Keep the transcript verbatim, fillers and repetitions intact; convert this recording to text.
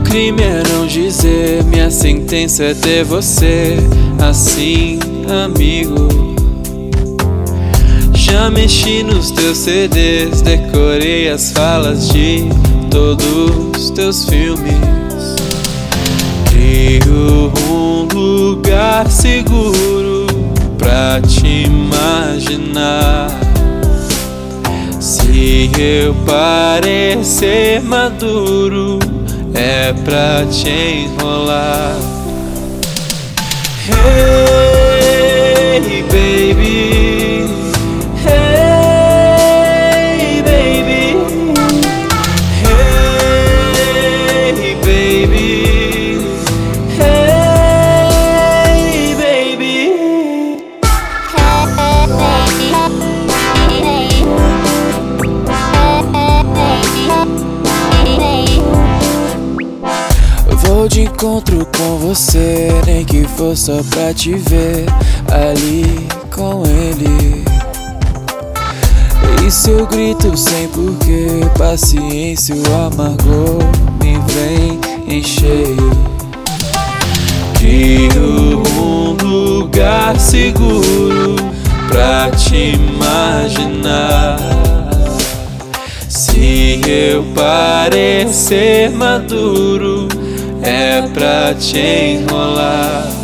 crime é não dizer, minha sentença é ter você assim, amigo. Já mexi nos teus C Ds, decorei as falas de todos teus filmes. Crio um lugar seguro pra te imaginar. Se eu parecer maduro, é pra te enrolar. Hey baby, hey baby, hey baby, hey baby. Vou de encontro com você, nem que for só pra te ver ali com ele. E se eu grito sem porquê, paciência, o amargor me vem em cheio. Crio um lugar seguro pra te imaginar. Se eu parecer maduro, é pra te enrolar.